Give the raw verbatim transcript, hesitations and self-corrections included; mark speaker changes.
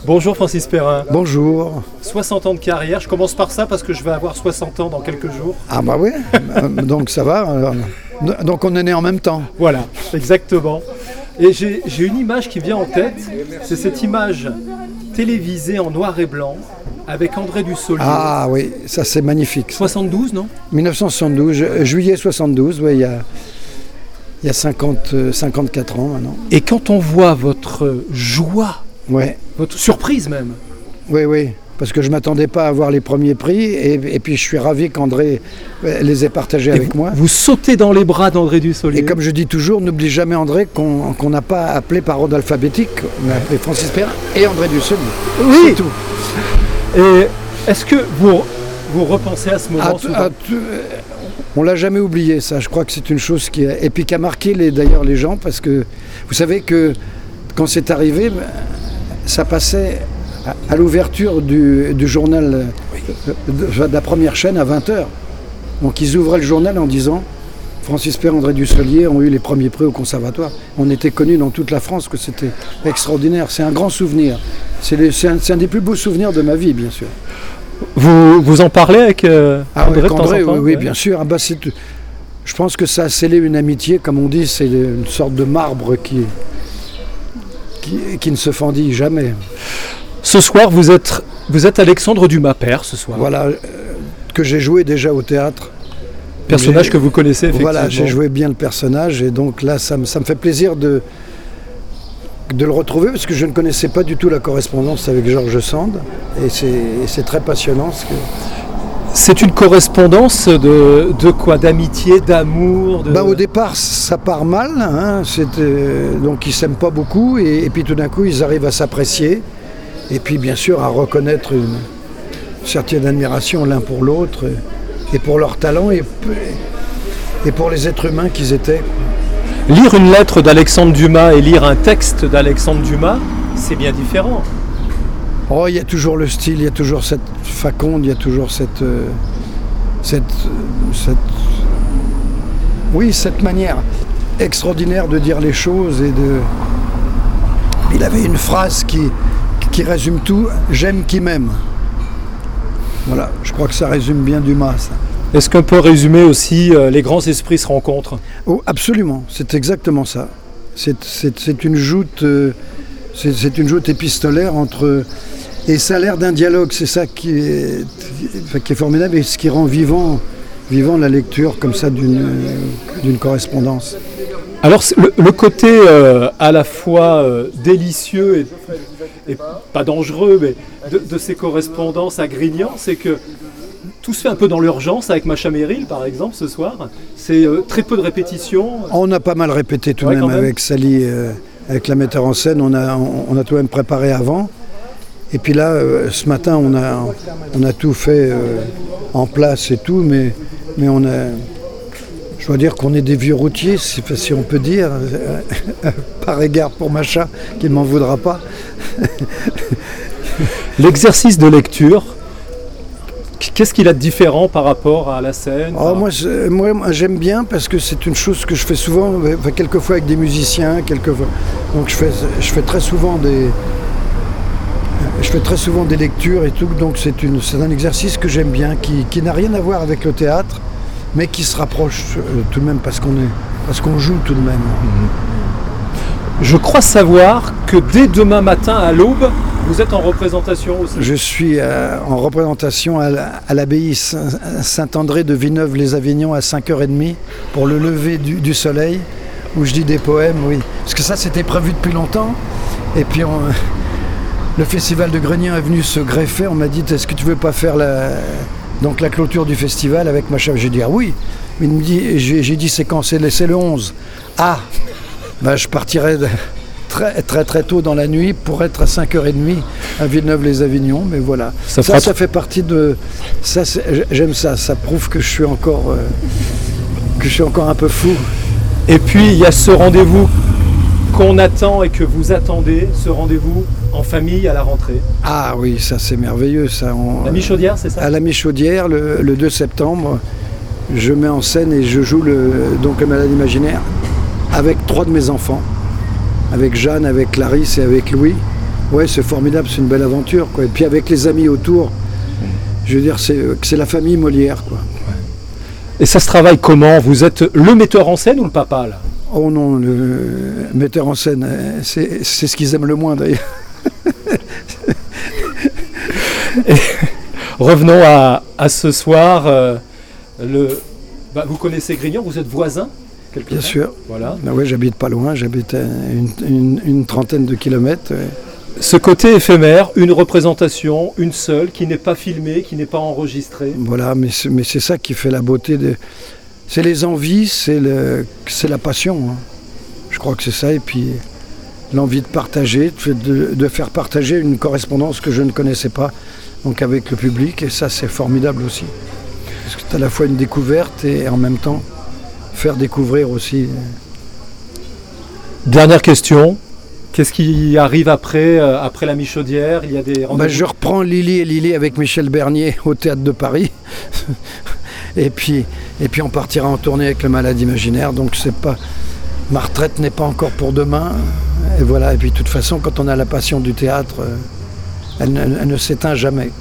Speaker 1: Bonjour Francis Perrin.
Speaker 2: Bonjour.
Speaker 1: soixante ans de carrière, je commence par ça parce que je vais avoir soixante ans dans quelques jours.
Speaker 2: Ah bah oui, donc ça va. Donc on est né en même temps.
Speaker 1: Voilà, exactement. Et j'ai, j'ai une image qui vient en tête, c'est cette image télévisée en noir et blanc avec André Dussolier.
Speaker 2: Ah oui, ça c'est magnifique.
Speaker 1: soixante-douze, non ?
Speaker 2: dix-neuf cent soixante-douze, ju- juillet soixante-douze, oui, il y a, il y a cinquante, cinquante-quatre ans maintenant.
Speaker 1: Et quand on voit votre joie,
Speaker 2: Ouais.
Speaker 1: votre surprise même,
Speaker 2: Oui, oui, parce que je ne m'attendais pas à avoir les premiers prix et, et puis je suis ravi qu'André les ait partagés avec
Speaker 1: vous,
Speaker 2: moi.
Speaker 1: vous sautez dans les bras d'André Dussolier.
Speaker 2: Et comme je dis toujours, n'oublie jamais André qu'on qu'on n'a pas appelé par ordre alphabétique, on a appelé Francis Perrin et André Dussolier.
Speaker 1: Oui.
Speaker 2: C'est tout.
Speaker 1: Et est-ce que vous, vous repensez à ce moment
Speaker 2: Ah,
Speaker 1: souvent
Speaker 2: ah, tu- euh, on l'a jamais oublié, ça. Je crois que c'est une chose qui a, et puis qui a marqué les, d'ailleurs les gens, parce que vous savez que quand c'est arrivé, ben, ça passait à, à l'ouverture du, du journal euh, de, de la première chaîne à vingt heures. Donc ils ouvraient le journal en disant Francis Perrin, André Dussolier ont eu les premiers prix au conservatoire. On était connus dans toute la France que c'était extraordinaire. C'est un grand souvenir. C'est, les- c'est un, c'est un des plus beaux souvenirs de ma vie, bien sûr.
Speaker 1: vous, vous en parlez avec euh,
Speaker 2: Ah
Speaker 1: André
Speaker 2: oui,
Speaker 1: de temps
Speaker 2: André,
Speaker 1: en temps
Speaker 2: oui, oui,
Speaker 1: ouais.
Speaker 2: bien sûr. Ah bah, c'est, je pense que ça a scellé une amitié, comme on dit, c'est une sorte de marbre qui, qui, qui ne se fendit jamais.
Speaker 1: Ce soir, vous êtes, vous êtes Alexandre Dumas père ce soir.
Speaker 2: Voilà, euh, que j'ai joué déjà au théâtre.
Speaker 1: Personnage
Speaker 2: J'ai-
Speaker 1: que vous connaissez effectivement.
Speaker 2: Voilà, j'ai joué bien le personnage et donc là, ça me, ça me fait plaisir de, de le retrouver parce que je ne connaissais pas du tout la correspondance avec Georges Sand et c'est, et c'est très passionnant. Parce que,
Speaker 1: C'est une correspondance de, de quoi ? D'amitié, d'amour de...
Speaker 2: bah, au départ, ça part mal, hein, c'était- donc ils ne s'aiment pas beaucoup et, et puis tout d'un coup, ils arrivent à s'apprécier et puis bien sûr à reconnaître une certaine admiration l'un pour l'autre et, et pour leur talent et, et pour les êtres humains qu'ils étaient.
Speaker 1: Lire une lettre d'Alexandre Dumas et lire un texte d'Alexandre Dumas, c'est bien différent.
Speaker 2: Oh, il y a toujours le style, il y a toujours cette faconde, il y a toujours cette, euh, cette, cette, oui, cette manière extraordinaire de dire les choses et de. Il avait une phrase qui, qui résume tout. J'aime qui m'aime. Voilà, je crois que ça résume bien Dumas. Ça.
Speaker 1: Est-ce qu'on peut résumer aussi euh, les grands esprits se rencontrent ?
Speaker 2: Oh, absolument, c'est exactement ça. C'est, c'est, c'est une joute, euh, c'est, c'est une joute épistolaire entre. Et ça a l'air d'un dialogue, c'est ça qui est, enfin, qui est formidable et ce qui rend vivant, vivant la lecture comme ça d'une, d'une correspondance.
Speaker 1: Alors c'est le, le côté euh, à la fois euh, délicieux et, et pas dangereux, mais de, de ces correspondances à Grignan, c'est que tout se fait un peu dans l'urgence avec Macha Merrill par exemple ce soir. C'est euh, très peu de répétitions.
Speaker 2: On a pas mal répété tout de
Speaker 1: Ouais,
Speaker 2: même,
Speaker 1: quand même.
Speaker 2: avec Sally, euh, avec la metteur en scène, on a, on, on a tout de même préparé avant. Et puis là, euh, ce matin, on a, on a tout fait euh, en place et tout, mais, mais on a. Je dois dire qu'on est des vieux routiers, si, si on peut dire, par égard pour Macha, qui ne m'en voudra pas.
Speaker 1: L'exercice de lecture, qu'est-ce qu'il a de différent par rapport à la scène ?
Speaker 2: Oh, moi, je- moi, moi, j'aime bien parce que c'est une chose que je fais souvent, enfin, quelquefois avec des musiciens, quelquefois. Donc je fais, je fais très souvent des. Je fais très souvent des lectures et tout, donc c'est, une, c'est un exercice que j'aime bien, qui, qui n'a rien à voir avec le théâtre, mais qui se rapproche euh, tout de même parce qu'on, est, parce qu'on joue tout de même.
Speaker 1: Je crois savoir que dès demain matin à l'aube, vous êtes en représentation aussi.
Speaker 2: Je suis euh, en représentation à, la- à l'abbaye Saint- Saint-André de Villeneuve-les-Avignon à cinq heures trente pour le lever du, du soleil, où je dis des poèmes, oui. Parce que ça, c'était prévu depuis longtemps, et puis on... Le festival de Grignan est venu se greffer. On m'a dit, est-ce que tu veux pas faire la, donc la clôture du festival avec Macha ? J'ai dit, ah oui. Il me dit, j'ai, j'ai dit, c'est quand ? C'est le, c'est le onze. Ah, ben, je partirai de- très, très très tôt dans la nuit pour être à cinq heures trente à Villeneuve-les-Avignon. Mais voilà,
Speaker 1: Ça
Speaker 2: ça,
Speaker 1: fera
Speaker 2: ça,
Speaker 1: tr-
Speaker 2: fait partie de... Ça, c'est- j'aime ça. Ça prouve que je suis encore, euh, que je suis encore un peu fou.
Speaker 1: Et puis il y a ce rendez-vous qu'on attend et que vous attendez, ce rendez-vous en famille à la rentrée.
Speaker 2: Ah oui, ça c'est merveilleux. Ça, on-
Speaker 1: La Michaudière, c'est ça ?
Speaker 2: À la Michaudière, le, le deux septembre, je mets en scène et je joue le, donc le Malade imaginaire avec trois de mes enfants, avec Jeanne, avec Clarisse et avec Louis. Ouais, c'est formidable, c'est une belle aventure, quoi. Et puis avec les amis autour, je veux dire, c'est, c'est la famille Molière, quoi.
Speaker 1: Et ça se travaille comment? Vous êtes le metteur en scène ou le papa, là?
Speaker 2: Oh non, le metteur en scène, c'est, c'est ce qu'ils aiment le moins, d'ailleurs.
Speaker 1: Et revenons à, à ce soir. Euh, le, bah, vous connaissez Grignan, vous êtes voisins?
Speaker 2: Bien part. Sûr.
Speaker 1: Voilà.
Speaker 2: Ben ouais, j'habite pas loin, j'habite à une, une, une trentaine de kilomètres. Ouais.
Speaker 1: Ce côté éphémère, une représentation, une seule, qui n'est pas filmée, qui n'est pas enregistrée.
Speaker 2: Voilà, mais c'est, mais c'est ça qui fait la beauté. De... C'est les envies, c'est, le, c'est la passion. Hein. Je crois que c'est ça. Et puis l'envie de partager, de, de faire partager une correspondance que je ne connaissais pas, donc avec le public. Et ça, c'est formidable aussi. Parce que c'est à la fois une découverte et en même temps faire découvrir aussi.
Speaker 1: Dernière question. Qu'est-ce qui arrive après, euh, après la Michaudière? Il y a des
Speaker 2: bah, je reprends Lili et Lili avec Michel Bernier au Théâtre de Paris. et, puis, et puis on partira en tournée avec le Malade Imaginaire. Donc c'est pas, ma retraite n'est pas encore pour demain. Et voilà. Et puis de toute façon, quand on a la passion du théâtre, elle, elle, elle ne s'éteint jamais.